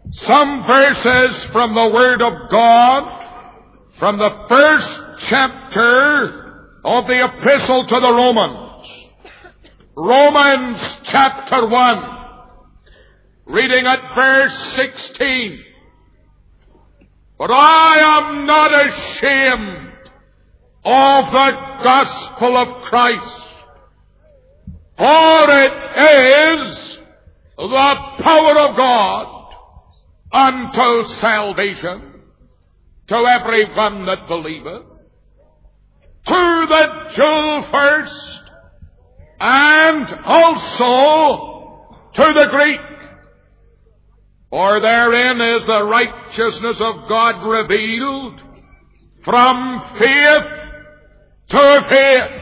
some verses from the Word of God, from the first chapter of the Epistle to the Romans. Romans chapter 1, reading at verse 16. But I am not ashamed of the gospel of Christ, for it is the power of God unto salvation to every one that believeth, to the Jew first, and also to the Greek. For therein is the righteousness of God revealed from faith to faith,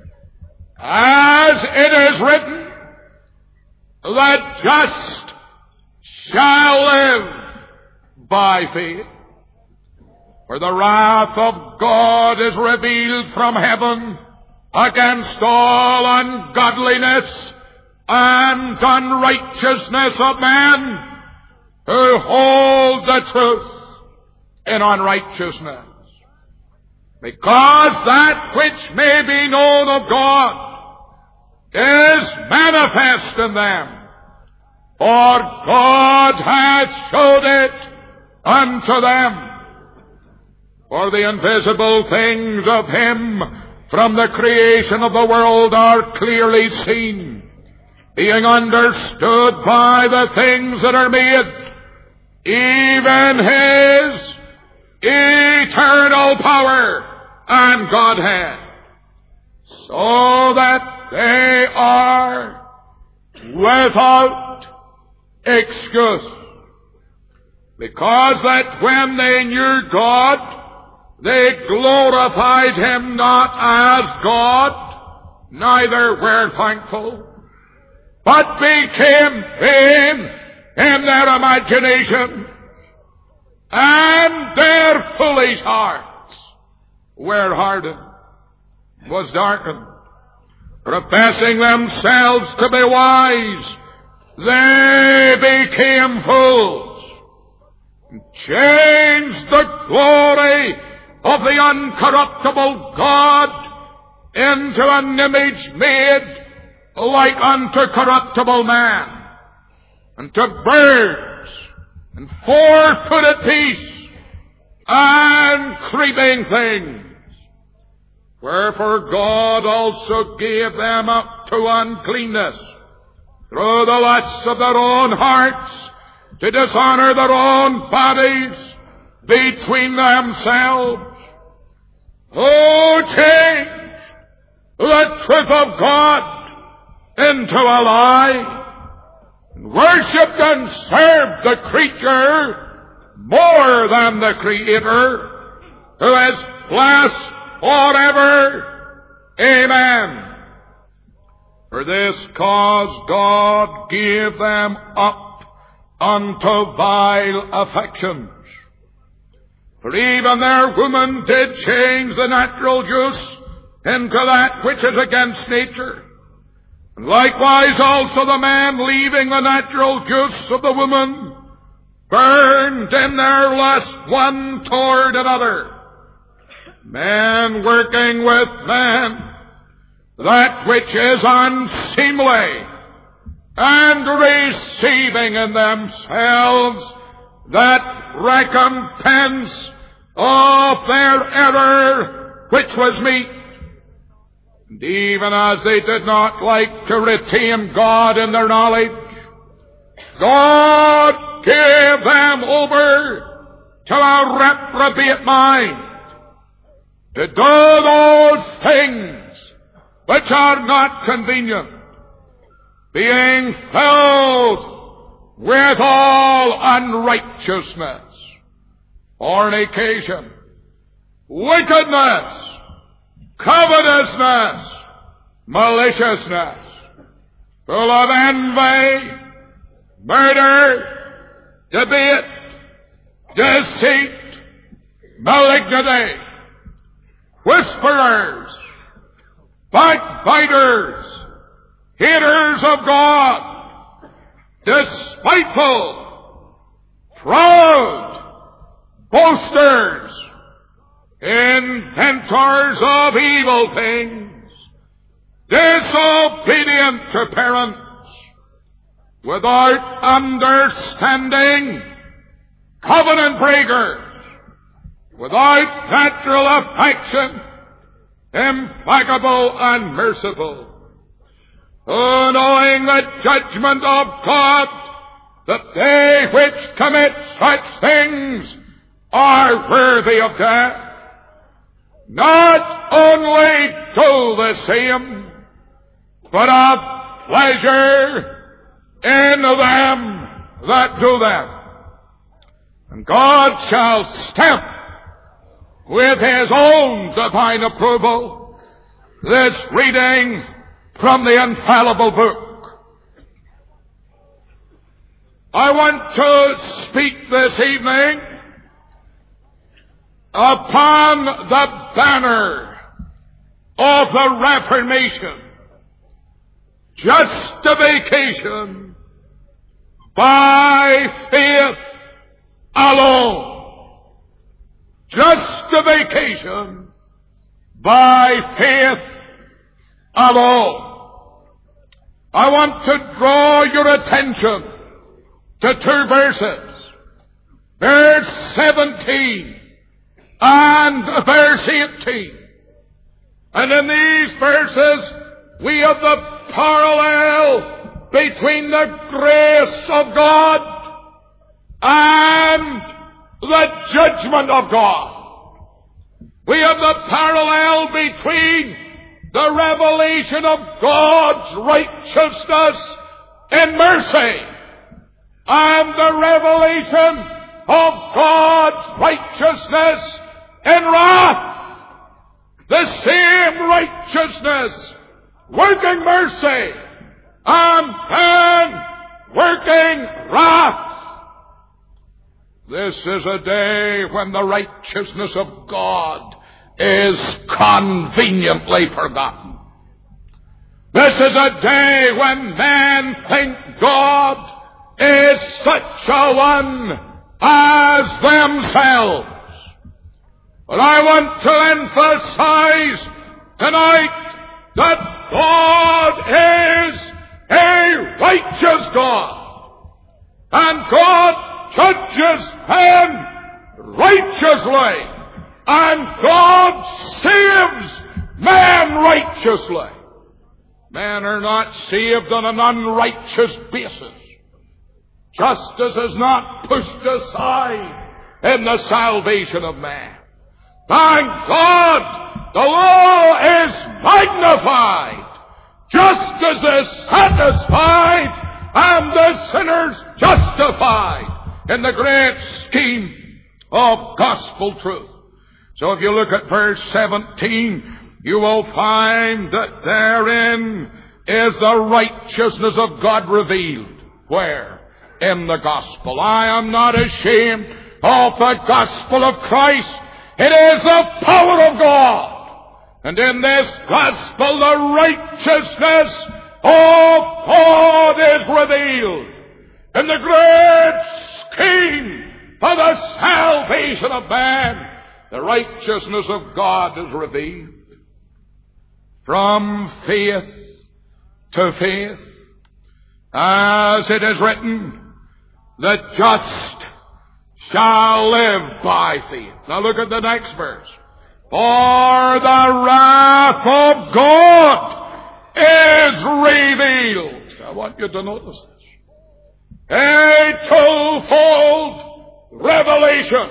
as it is written, the just shall live by faith. For the wrath of God is revealed from heaven against all ungodliness and unrighteousness of men who hold the truth in unrighteousness. Because that which may be known of God is manifest in them, for God hath showed it unto them. For the invisible things of Him from the creation of the world are clearly seen, being understood by the things that are made, even His eternal power and Godhead, so that they are without excuse. Because that when they knew God, they glorified Him not as God, neither were thankful, but became vain in their imagination, and their foolish hearts were hardened, was darkened. Professing themselves to be wise, they became fools, and changed the glory of the uncorruptible God into an image made like unto corruptible man, and to birds, and four-footed beasts, and creeping things. Wherefore God also gave them up to uncleanness through the lusts of their own hearts, to dishonor their own bodies between themselves, who changed the truth of God into a lie, and worshipped and served the creature more than the Creator, who is blessed forever. Amen. For this cause God gave them up unto vile affections. For even their women did change the natural use into that which is against nature. And likewise also the man, leaving the natural use of the woman, burned in their lust one toward another, man working with man that which is unseemly, and receiving in themselves that recompense of their error which was meet. And even as they did not like to retain God in their knowledge, God gave them over to a reprobate mind, to do those things which are not convenient, being filled with all unrighteousness, fornication, wickedness, covetousness, maliciousness, full of envy, murder, debate, deceit, malignity, whisperers, backbiters, haters of God, despiteful, proud, boasters, inventors of evil things, disobedient to parents, without understanding, covenant breakers, without natural affection, implacable and merciful, knowing the judgment of God, that they which commit such things are worthy of death. Not only do the same, but of pleasure in them that do them. And God shall stamp with His own divine approval this reading from the infallible book. I want to speak this evening upon the banner of the Reformation, justification by faith alone. Justification by faith alone. I want to draw your attention to two verses, verse 17 and verse 18. And in these verses we have the parallel between the grace of God and the judgment of God. We have the parallel between the revelation of God's righteousness in mercy and the revelation of God's righteousness in wrath. The same righteousness working mercy and then working wrath. This is a day when the righteousness of God is conveniently forgotten. This is a day when men think God is such a one as themselves. But I want to emphasize tonight that God is a righteous God, and God judges men righteously, and God saves men righteously. Men are not saved on an unrighteous basis. Justice is not pushed aside in the salvation of man. Thank God, the law is magnified. Justice is satisfied, and the sinners justified in the great scheme of gospel truth. So if you look at verse 17, you will find that therein is the righteousness of God revealed. Where? In the gospel. I am not ashamed of the gospel of Christ. It is the power of God. And in this gospel, the righteousness of God is revealed. In the great scheme for the salvation of man, the righteousness of God is revealed. From faith to faith, as it is written, the just shall live by faith. Now look at the next verse. For the wrath of God is revealed. I want you to notice this. A twofold revelation.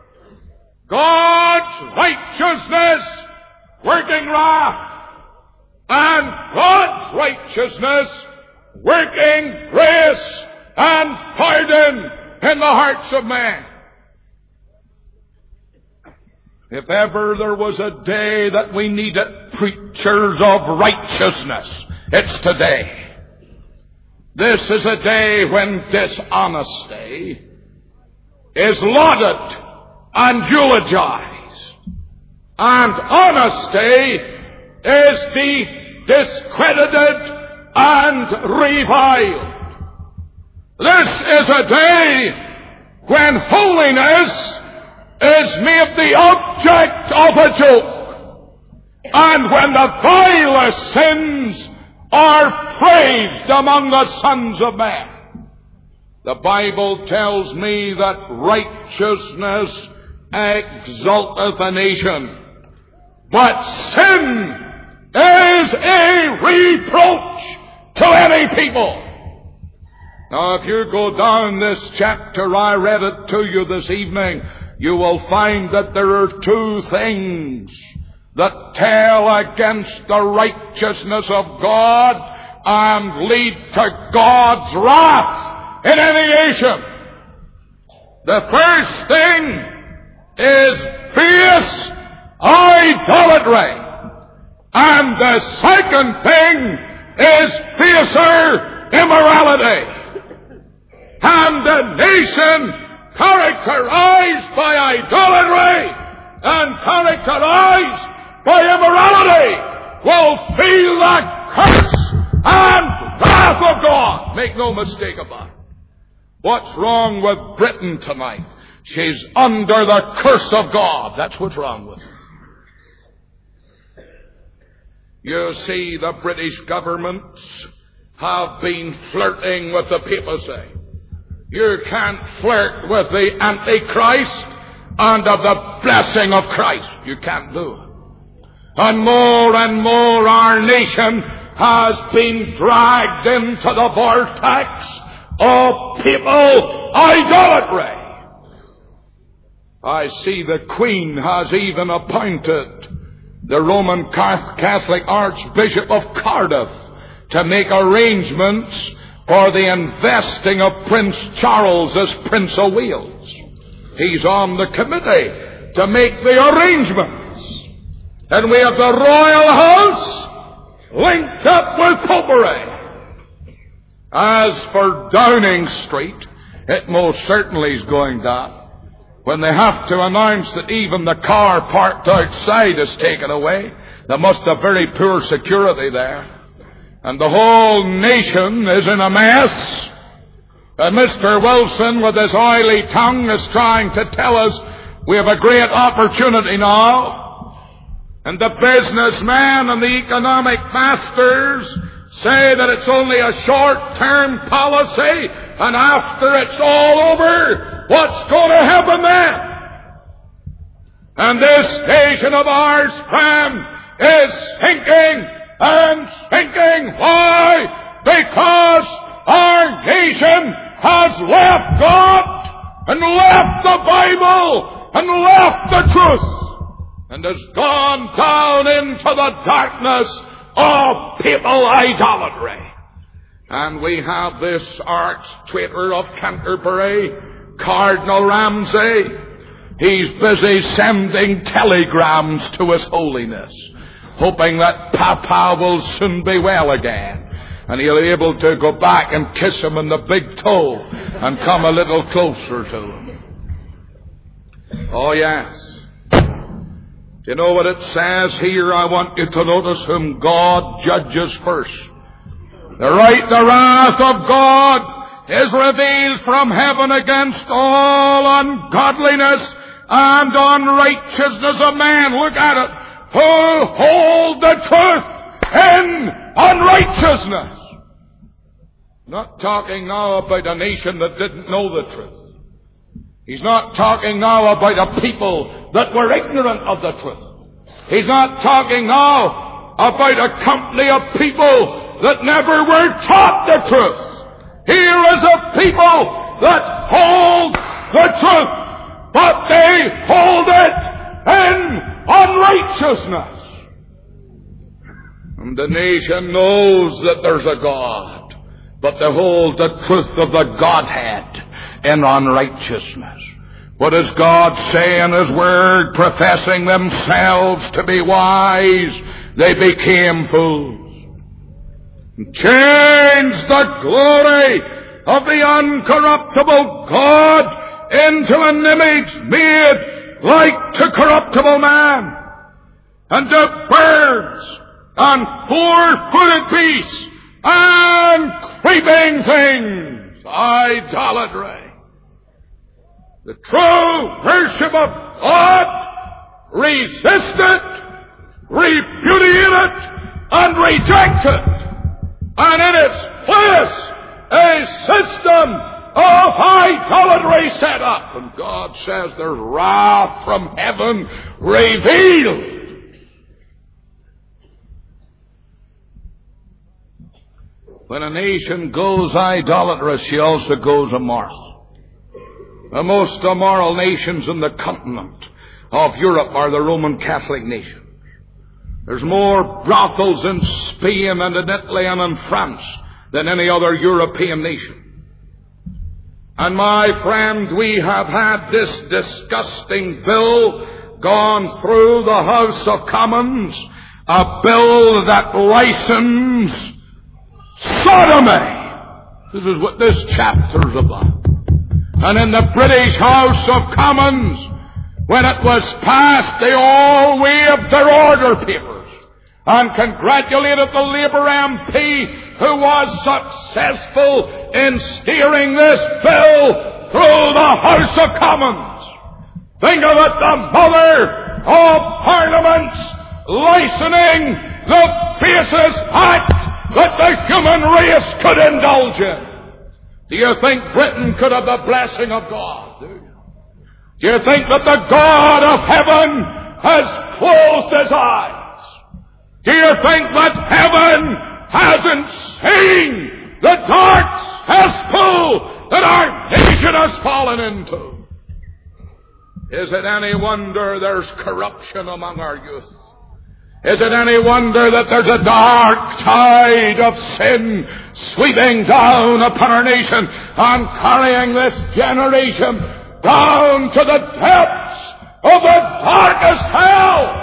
God's righteousness working wrath, and God's righteousness working grace and pardon in the hearts of men. If ever there was a day that we needed preachers of righteousness, it's today. This is a day when dishonesty is lauded and eulogized, and honesty is discredited and reviled. This is a day when holiness is made the object of a joke, and when the vilest sins are praised among the sons of men. The Bible tells me that righteousness exalteth a nation, but sin is a reproach to any people. Now, if you go down this chapter, I read it to you this evening, you will find that there are two things that tell against the righteousness of God and lead to God's wrath in any nation. The first thing is fierce idolatry. And the second thing is fiercer immorality. And a nation characterized by idolatry and characterized by immorality will feel the curse and wrath of God. Make no mistake about it. What's wrong with Britain tonight? She's under the curse of God. That's what's wrong with her. You see, the British governments have been flirting with the papacy. You can't flirt with the Antichrist under the blessing of Christ. You can't do it. And more our nation has been dragged into the vortex of people idolatry. I see the Queen has even appointed the Roman Catholic Archbishop of Cardiff to make arrangements for the investing of Prince Charles as Prince of Wales. He's on the committee to make the arrangements. And we have the Royal House linked up with Popery. As for Downing Street, it most certainly is going down. When they have to announce that even the car parked outside is taken away, they must have very poor security there. And the whole nation is in a mess. And Mr. Wilson, with his oily tongue, is trying to tell us we have a great opportunity now. And the businessmen and the economic masters say that it's only a short-term policy, and after it's all over, what's going to happen then? And this nation of ours, friend, is sinking and sinking. Why? Because our nation has left God and left the Bible and left the truth and has gone down into the darkness of people idolatry. And we have this arch-traitor of Canterbury, Cardinal Ramsay. He's busy sending telegrams to His Holiness, hoping that Papa will soon be well again, and he'll be able to go back and kiss him in the big toe and come a little closer to him. Oh, yes. Do you know what it says here? I want you to notice whom God judges first. The wrath of God is revealed from heaven against all ungodliness and unrighteousness of man. Look at it. Who hold the truth in unrighteousness. Not talking now about a nation that didn't know the truth. He's not talking now about a people that were ignorant of the truth. He's not talking now about a company of people that never were taught the truth. Here is a people that hold the truth, but they hold it in unrighteousness. And the nation knows that there's a God, but they hold the truth of the Godhead in unrighteousness. What does God say in His Word? Professing themselves to be wise, they became fools. Changed the glory of the uncorruptible God into an image made like to corruptible man, and to birds, and four-footed beasts, and creeping things. Idolatry. the true worship of God, resist it, repudiate it, and reject it. And in its place, a system of idolatry set up. And God says there's wrath from heaven revealed. When a nation goes idolatrous, she also goes immoral. The most immoral nations in the continent of Europe are the Roman Catholic nations. There's more brothels in Spain and in Italy and in France than any other European nation. And my friend, we have had this disgusting bill gone through the House of Commons, a bill that licensed sodomy. This is what this chapter's about. And in the British House of Commons, when it was passed, they all waved their order papers and congratulated the Labour MP who was successful in steering this bill through the House of Commons. Think of it, the mother of Parliament's licensing the basest act that the human race could indulge in. Do you think Britain could have the blessing of God? Do you think that the God of heaven has closed his eyes? Do you think that heaven hasn't seen the dark cesspool that our nation has fallen into? Is it any wonder there's corruption among our youth? Is it any wonder that there's a dark tide of sin sweeping down upon our nation and carrying this generation down to the depths of the darkest hell?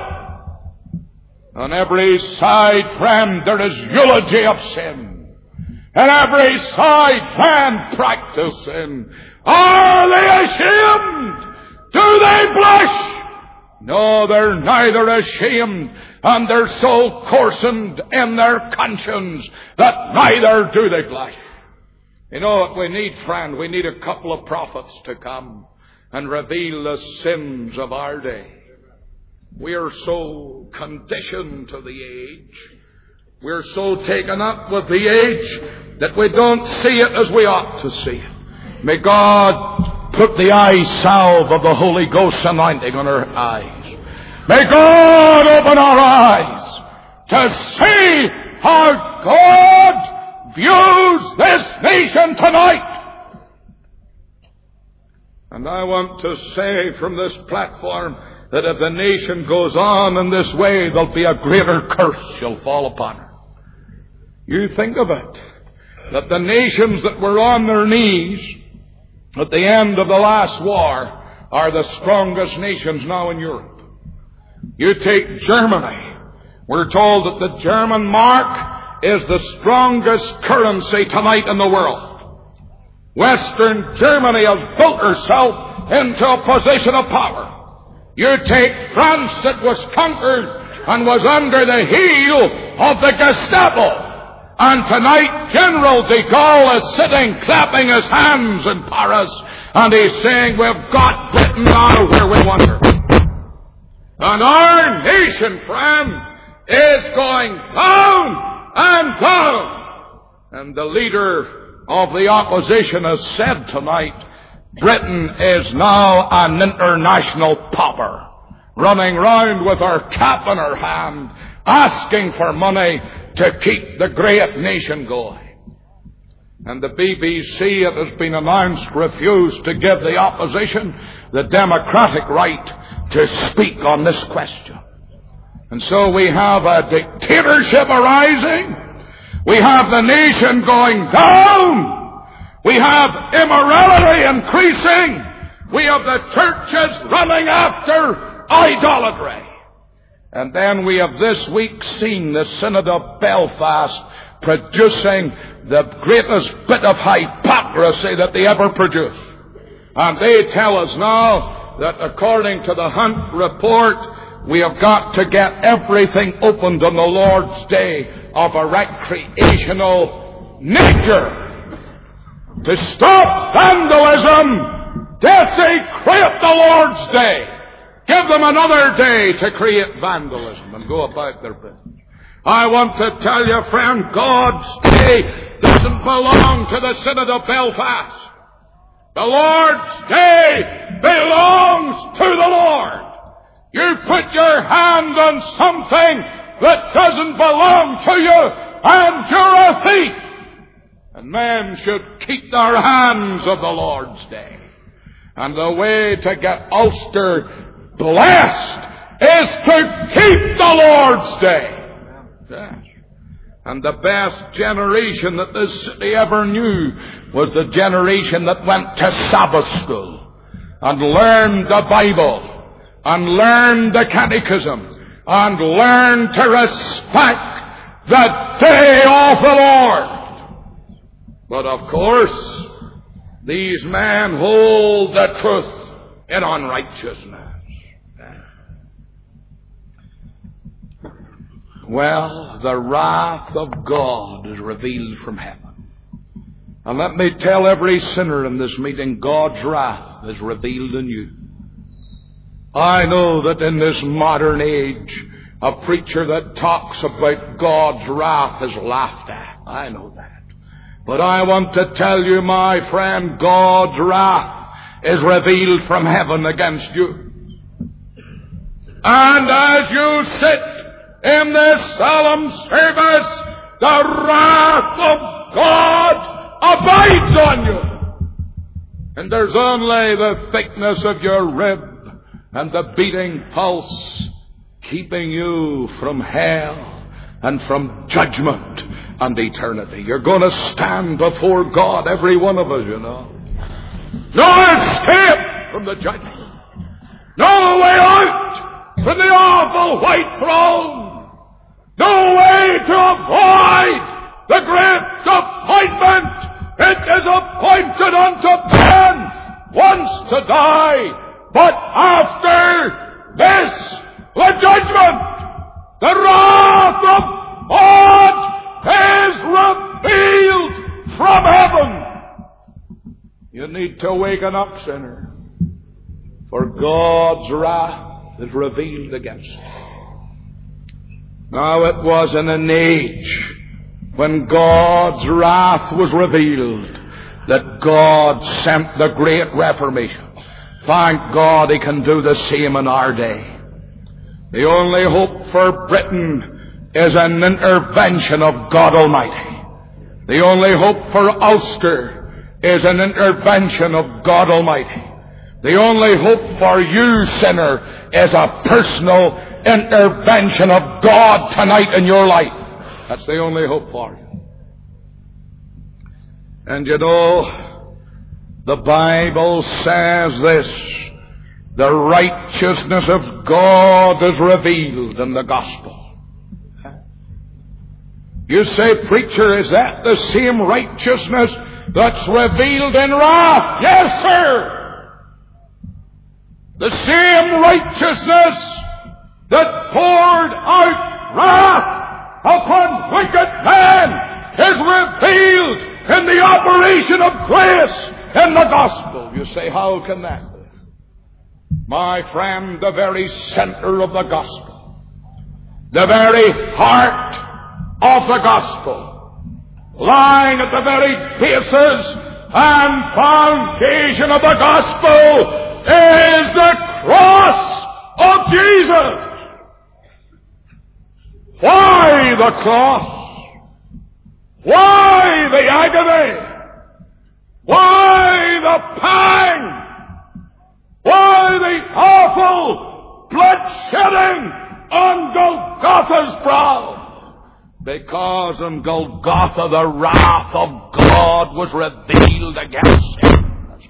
On every side, friend, there is eulogy of sin. On every side, man, practice sin. Are they ashamed? Do they blush? No, they're neither ashamed, and they're so coarsened in their conscience that neither do they blush. You know what we need, friend? We need a couple of prophets to come and reveal the sins of our day. We are so conditioned to the age. We're so taken up with the age that we don't see it as we ought to see it. May God put the eye salve of the Holy Ghost anointing on our eyes. May God open our eyes to see how God views this nation tonight. And I want to say from this platform that if the nation goes on in this way, there'll be a greater curse shall fall upon her. You think of it, that the nations that were on their knees at the end of the last war are the strongest nations now in Europe. You take Germany. We're told that the German mark is the strongest currency tonight in the world. Western Germany has built herself into a position of power. You take France that was conquered and was under the heel of the Gestapo. And tonight, General de Gaulle is sitting clapping his hands in Paris, and he's saying, we've got Britain now where we want her. And our nation, friend, is going down and down. And the leader of the opposition has said tonight, Britain is now an international pauper, running round with her cap in her hand, asking for money to keep the great nation going. And the BBC, it has been announced, refused to give the opposition the democratic right to speak on this question. And so we have a dictatorship arising. We have the nation going down. We have immorality increasing. We have the churches running after idolatry. And then we have this week seen the Synod of Belfast producing the greatest bit of hypocrisy that they ever produced. And they tell us now that according to the Hunt report, we have got to get everything opened on the Lord's Day of a recreational nature to stop vandalism, Desecrate the Lord's day. Give them another day to create vandalism and go about their business. I want to tell you, friend, God's day doesn't belong to the Synod of Belfast. The Lord's day belongs to the Lord. You put your hand on something that doesn't belong to you, and you're a thief. And men should keep their hands of the Lord's day. And the way to get Ulster blessed is to keep the Lord's day. Yes. And the best generation that this city ever knew was the generation that went to Sabbath school and learned the Bible and learned the catechism and learned to respect the day of the Lord. But of course, these men hold the truth in unrighteousness. Well, the wrath of God is revealed from heaven. And let me tell every sinner in this meeting, God's wrath is revealed in you. I know that in this modern age, a preacher that talks about God's wrath is laughed at. I know that. But I want to tell you, my friend, God's wrath is revealed from heaven against you. And as you sit in this solemn service, the wrath of God abides on you. And there's only the thickness of your rib and the beating pulse keeping you from hell and from judgment and eternity. You're going to stand before God, every one of us, you know. No escape from the judgment. No way out from the awful white throne. No way to avoid the great disappointment. It is appointed unto man once to die, but after this, the judgment, the wrath of God is revealed from heaven. You need to waken up, sinner, for God's wrath is revealed against you. Now it was in an age when God's wrath was revealed that God sent the Great Reformation. Thank God He can do the same in our day. The only hope for Britain is an intervention of God Almighty. The only hope for Ulster is an intervention of God Almighty. The only hope for you, sinner, is a personal intervention of God tonight in your life. That's the only hope for you. And you know, the Bible says this: the righteousness of God is revealed in the gospel. You say, preacher, is that the same righteousness that's revealed in wrath? Yes, sir. The same righteousness that poured out wrath upon wicked men is revealed in the operation of grace in the gospel. You say, how can that be? My friend, the very center of the gospel, the very heart of the gospel, lying at the very basis and foundation of the gospel, is the cross of Jesus. Why the cross? Why the agony? Why the pang? Why the awful bloodshedding on Golgotha's brow? Because on Golgotha the wrath of God was revealed against him.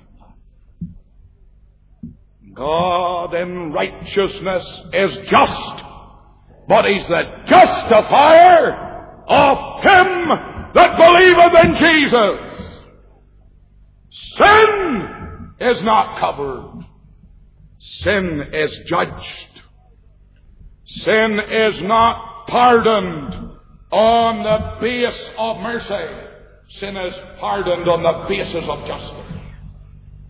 God in righteousness is just, but He's the justifier of him that believeth in Jesus. Sin is not covered. Sin is judged. Sin is not pardoned on the base of mercy. Sin is pardoned on the basis of justice.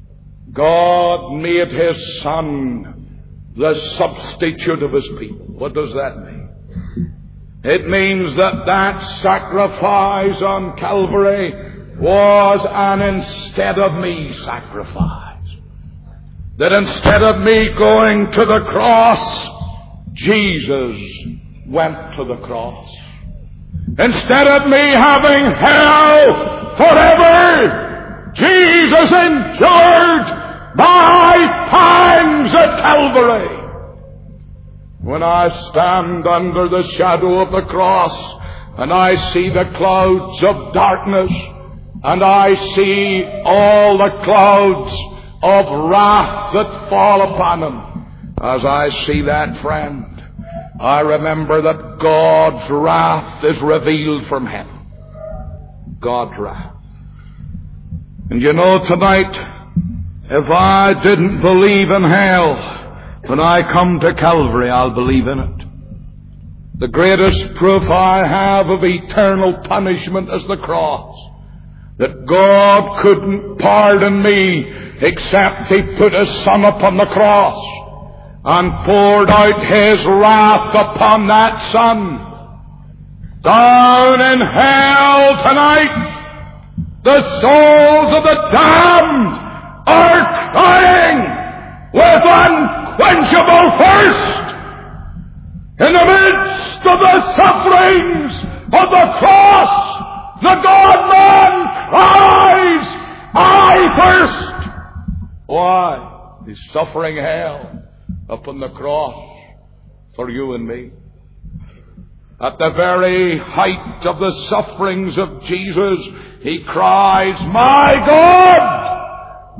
God made His Son the substitute of His people. What does that mean? It means that sacrifice on Calvary was an instead of me sacrifice. That instead of me going to the cross, Jesus went to the cross. Instead of me having hell forever, Jesus endured my pangs at Calvary. When I stand under the shadow of the cross and I see the clouds of darkness and I see all the clouds of wrath that fall upon Him, as I see that, friend, I remember that God's wrath is revealed from heaven. God's wrath. And you know, tonight, if I didn't believe in hell, when I come to Calvary, I'll believe in it. The greatest proof I have of eternal punishment is the cross. That God couldn't pardon me except He put His Son upon the cross and poured out His wrath upon that Son. Down in hell tonight, the souls of the damned are crying with unquenchable thirst. In the midst of the sufferings of the cross, the God-man cries, I thirst. Why? He's suffering hell upon the cross for you and me. At the very height of the sufferings of Jesus, He cries, my God,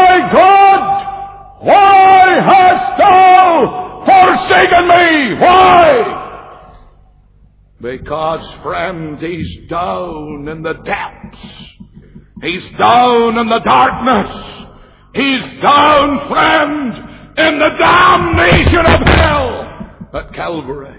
why hast Thou forsaken me? Why? Because, friend, He's down in the depths. He's down in the darkness. He's down, friend, in the damnation of hell at Calvary.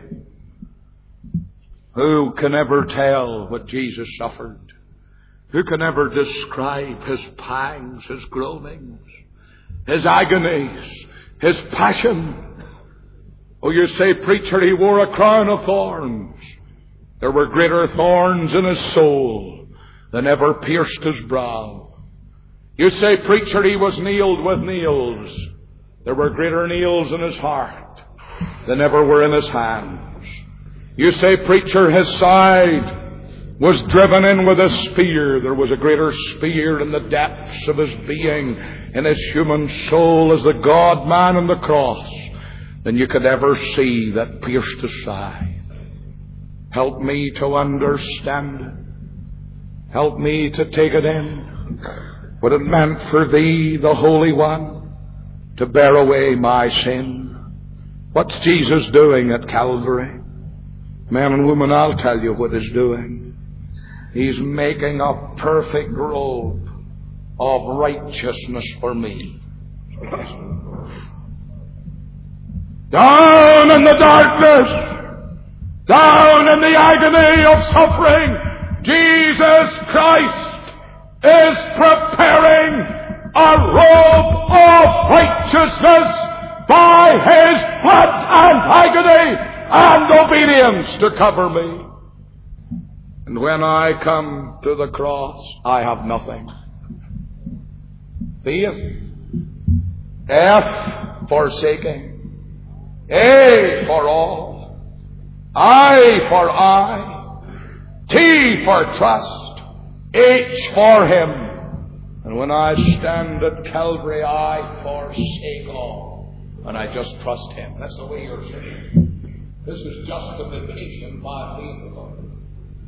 Who can ever tell what Jesus suffered? Who can ever describe His pangs, His groanings, His agonies, His passion? Oh, you say, preacher, He wore a crown of thorns. There were greater thorns in His soul than ever pierced His brow. You say, preacher, He was nailed with nails. There were greater nails in His heart than ever were in His hands. You say, preacher, His side was driven in with a spear. There was a greater spear in the depths of His being, in His human soul as the God-man on the cross, than you could ever see that pierced His side. Help me to understand it. Help me to take it in. What it meant for Thee, the Holy One, to bear away my sin. What's Jesus doing at Calvary? Man and woman, I'll tell you what He's doing. He's making a perfect robe of righteousness for me. Down in the darkness, down in the agony of suffering, Jesus Christ is preparing a robe of righteousness by His blood and agony and obedience to cover me. And when I come to the cross, I have nothing. Faith. F, forsaking. A, for all. I, for I. T, for trust. H, for Him. And when I stand at Calvary, I forsake all. And I just trust Him. That's the way you're saying. This is justification by faith alone.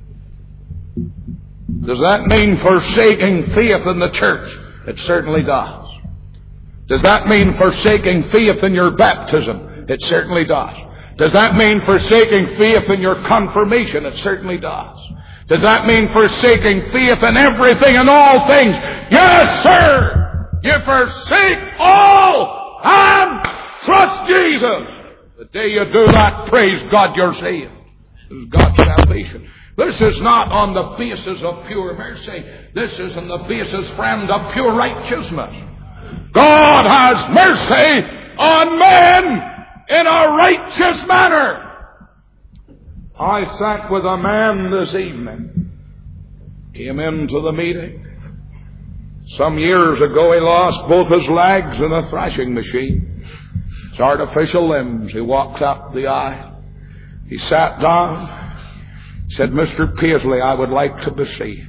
Does that mean forsaking faith in the church? It certainly does. Does that mean forsaking faith in your baptism? It certainly does. Does that mean forsaking faith in your confirmation? It certainly does. Does that mean forsaking faith in everything and all things? Yes, sir! You forsake all and trust Jesus. The day you do that, praise God, you're saved. This is God's salvation. This is not on the basis of pure mercy. This is on the basis, friend, of pure righteousness. God has mercy on men in a righteous manner. I sat with a man this evening. Came into the meeting. Some years ago he lost both his legs in a thrashing machine. It's artificial limbs. He walked up the aisle. He sat down. He said, Mr. Paisley, I would like to be seen.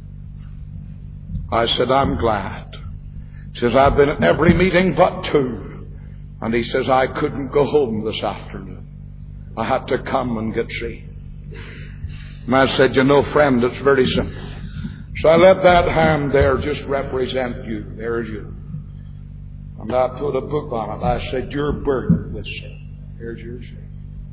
I said, I'm glad. He says, I've been at every meeting but two. And he says, I couldn't go home this afternoon. I had to come and get seen. And I said, you know, friend, it's very simple. So I let that hand there just represent you. There's you. And I put a book on it. I said, you're burdened with sin. Here's your sin.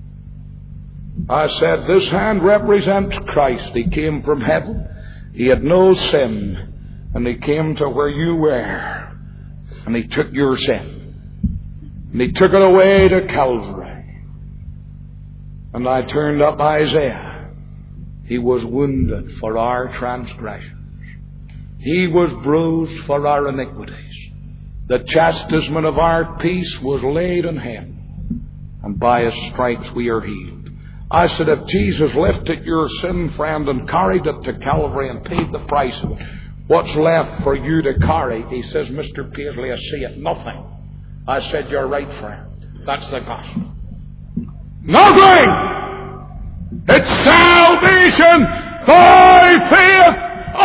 I said, this hand represents Christ. He came from heaven. He had no sin. And he came to where you were. And he took your sin. And he took it away to Calvary. And I turned up Isaiah. He was wounded for our transgressions. He was bruised for our iniquities. The chastisement of our peace was laid on him. And by his stripes we are healed. I said, if Jesus lifted your sin, friend, and carried it to Calvary and paid the price of it, what's left for you to carry? He says, Mr. Paisley, I see it. Nothing. I said, you're right, friend. That's the gospel. Nothing! It's salvation by faith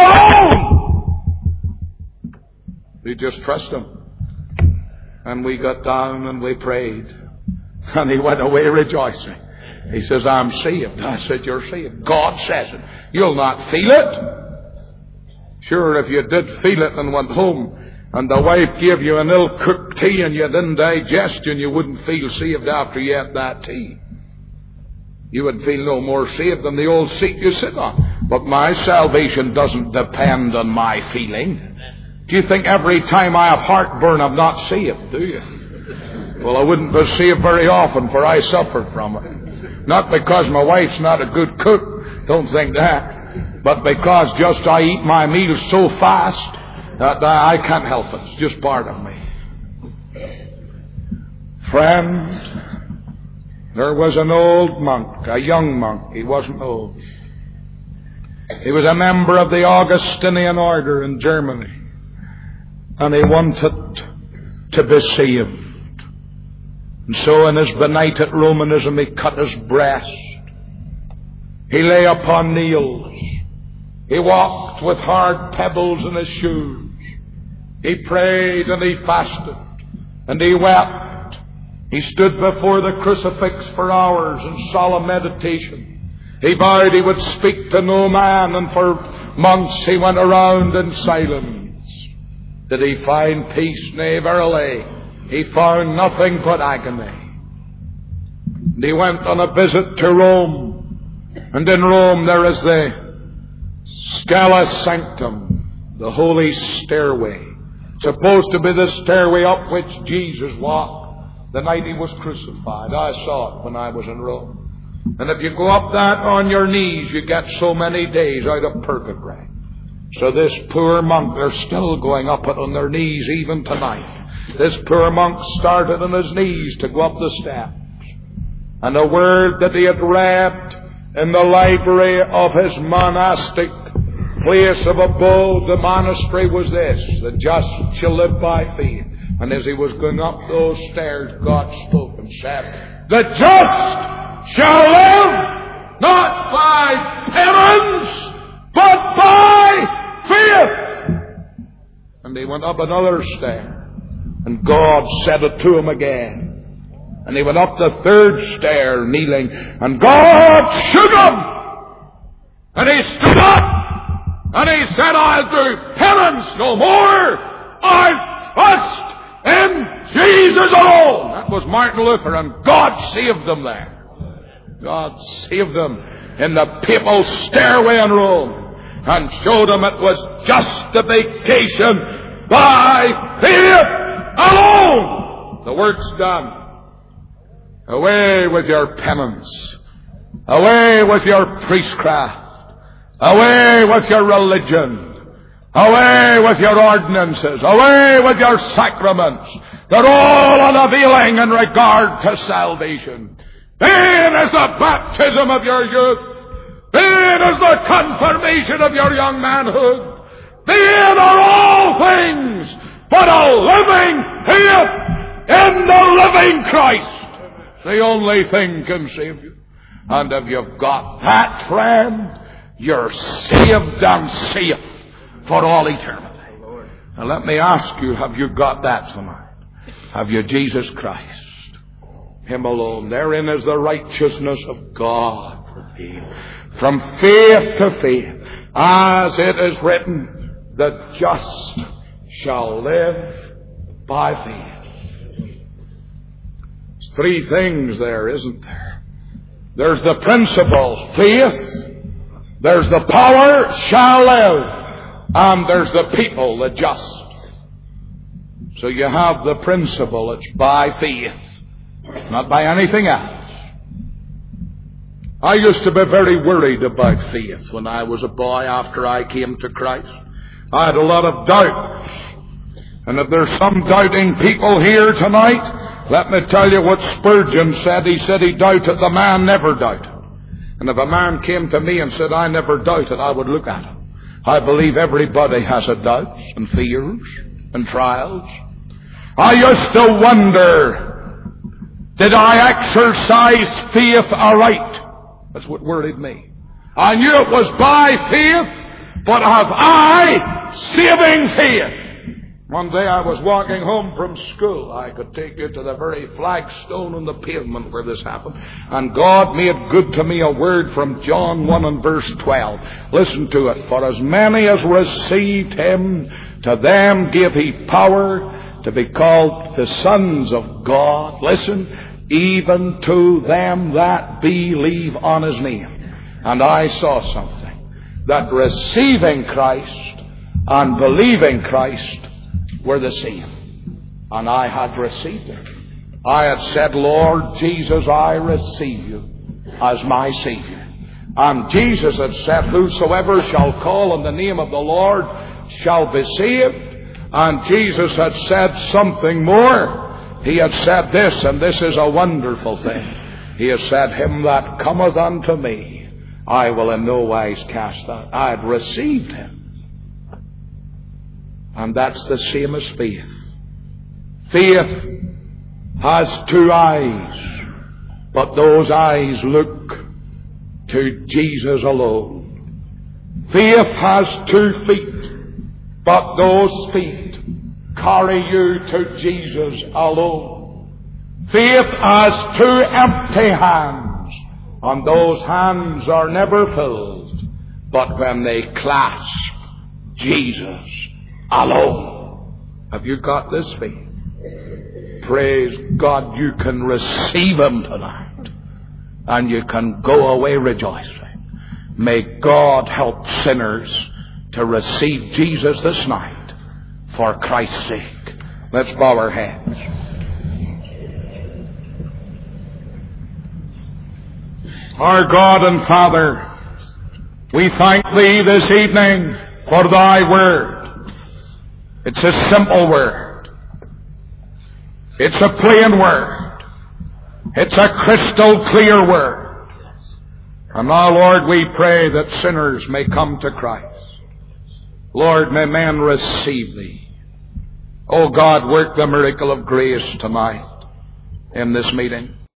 alone. We just trust him. And we got down and we prayed. And he went away rejoicing. He says, I'm saved. I said, you're saved. God says it. You'll not feel it. Sure, if you did feel it and went home and the wife gave you an ill-cooked tea and you didn't digest and you wouldn't feel saved after you had that tea. You would feel no more saved than the old seat you sit on. But my salvation doesn't depend on my feeling. Do you think every time I have heartburn I'm not saved, do you? Well, I wouldn't be saved very often, for I suffered from it. Not because my wife's not a good cook, don't think that, but because just I eat my meals so fast that I can't help it. It's just part of me. Friend, there was an old monk, a young monk. He wasn't old. He was a member of the Augustinian order in Germany. And he wanted to be saved. And so in his benighted Romanism, he cut his breast. He lay upon nails. He walked with hard pebbles in his shoes. He prayed and he fasted. And he wept. He stood before the crucifix for hours in solemn meditation. He vowed he would speak to no man, and for months he went around in silence. Did he find peace? Nay, verily, he found nothing but agony. And he went on a visit to Rome. And in Rome there is the Scala Sanctum, the holy stairway. Supposed to be the stairway up which Jesus walked the night he was crucified. I saw it when I was in Rome. And if you go up that on your knees, you get so many days out of purgatory. So this poor monk, they're still going up it on their knees even tonight. This poor monk started on his knees to go up the steps. And the word that he had read in the library of his monastic place of abode, the monastery, was this: the just shall live by faith. And as he was going up those stairs, God spoke and said, the just shall live not by penance, but by faith. And he went up another stair, and God said it to him again. And he went up the third stair, kneeling, and God shook him. And he stood up, and he said, I'll do penance no more. I'll trust in Jesus alone. That was Martin Luther, and God saved them there. God saved them in the papal stairway in Rome, and showed them it was justification by faith alone. The work's done. Away with your penance. Away with your priestcraft. Away with your religion. Away with your ordinances. Away with your sacraments. They're all unavailing in regard to salvation. Vain is the baptism of your youth. Vain is the confirmation of your young manhood. Vain are all things but a living faith in the living Christ. It's the only thing can save you. And if you've got that, friend, you're saved and safe for all eternity. Now let me ask you, have you got that tonight? Have you Jesus Christ? Him alone. Therein is the righteousness of God revealed. From faith to faith, as it is written, the just shall live by faith. There's three things there, isn't there? There's the principle, faith. There's the power, shall live. And there's the people, the just. So you have the principle, it's by faith, not by anything else. I used to be very worried about faith when I was a boy after I came to Christ. I had a lot of doubts. And if there's some doubting people here tonight, let me tell you what Spurgeon said. He said he doubted, the man never doubted. And if a man came to me and said, I never doubted, I would look at him. I believe everybody has a doubts and fears and trials. I used to wonder, did I exercise faith aright? That's what worried me. I knew it was by faith, but have I saving faith? One day I was walking home from school. I could take you to the very flagstone on the pavement where this happened. And God made good to me a word from John 1 and verse 12. Listen to it. For as many as received Him, to them gave He power to be called the sons of God. Listen, even to them that believe on His name. And I saw something. That receiving Christ and believing Christ were the same. And I had received it. I had said, Lord Jesus, I receive you as my Savior. And Jesus had said, whosoever shall call on the name of the Lord shall be saved. And Jesus had said something more. He had said this, and this is a wonderful thing. He has said, him that cometh unto me, I will in no wise cast out. I had received Him. And that's the same as faith. Faith has two eyes, but those eyes look to Jesus alone. Faith has 2 feet, but those feet carry you to Jesus alone. Faith has 2 empty hands, and those hands are never filled, but when they clasp Jesus alone. Have you got this faith? Praise God, you can receive Him tonight, and you can go away rejoicing. May God help sinners to receive Jesus this night for Christ's sake. Let's bow our heads. Our God and Father, we thank Thee this evening for Thy Word. It's a simple word. It's a plain word. It's a crystal clear word. And now, Lord, we pray that sinners may come to Christ. Lord, may men receive Thee. Oh God, work the miracle of grace tonight in this meeting.